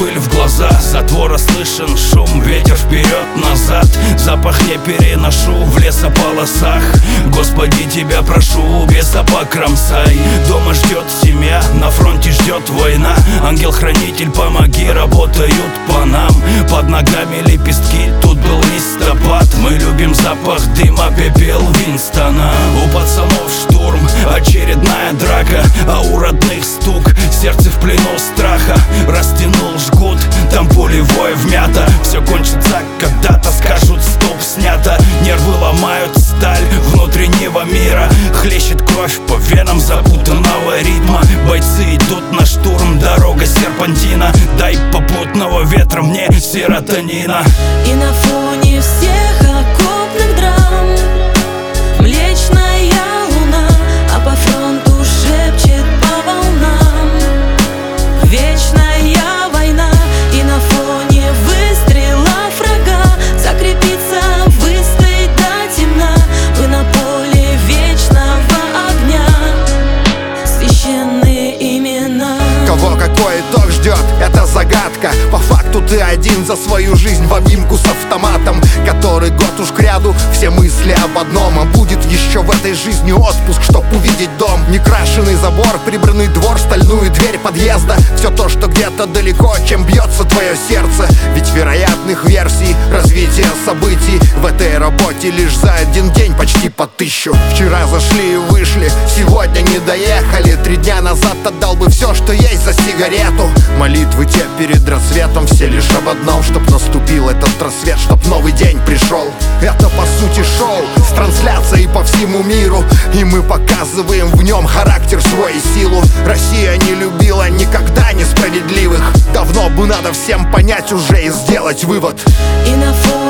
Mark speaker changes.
Speaker 1: пыль в глаза, затвора слышен шум, ветер вперед-назад. Запах не переношу в лесополосах. Господи, тебя прошу, без собак кромсай. Дома ждет семья, на фронте ждет война. Ангел-хранитель, помоги, работают по нам. Под ногами лепестки, тут был листопад. Мы любим запах дыма, пепел Винстона. У пацанов штурм, очередная драка, а у родных стук, сердце в плену страха. Растянул жгут, там пулевое вмято. Все кончится когда-то, скажут стоп, снято. Нервы ломают сталь внутреннего мира. Хлещет кровь по венам запутанного ритма. Бойцы идут на штурм, дорога серпантина. Дай попутного ветра мне серотонина.
Speaker 2: И на фоне всех окопных драм Млечная луна, а по фронту шепчет по волнам. Вечная война, и на фоне выстрелов врага закрепиться, выстоять до темна. Вы на поле вечного огня, священные имена.
Speaker 3: Кого какой итог ждет, это загадка. По факту ты один за свою жизнь в обнимку с автоматом. Который год уж кряду, все мысли об одном. А будет еще в этой жизни отпуск, чтоб увидеть дом. Некрашенный забор, прибранный двор, стальную дверь подъезда. Все то, что где-то далеко, чем бьется твое сердце. Ведь вероятных версий развития событий в этой работе лишь за один день почти по 1000. Вчера зашли и вышли, сегодня не доехали. 3 дня назад отдал бы все, что есть за сигарету. Молитвы те перед рассветом, все лишь об одном: чтоб наступил этот рассвет, чтоб новый день пришел. Это по сути шоу с трансляцией по всему миру, и мы показываем в нем характер свой и силу. Россия не любила никогда несправедливых. Давно бы надо всем понять уже и сделать вывод.
Speaker 2: И на фоне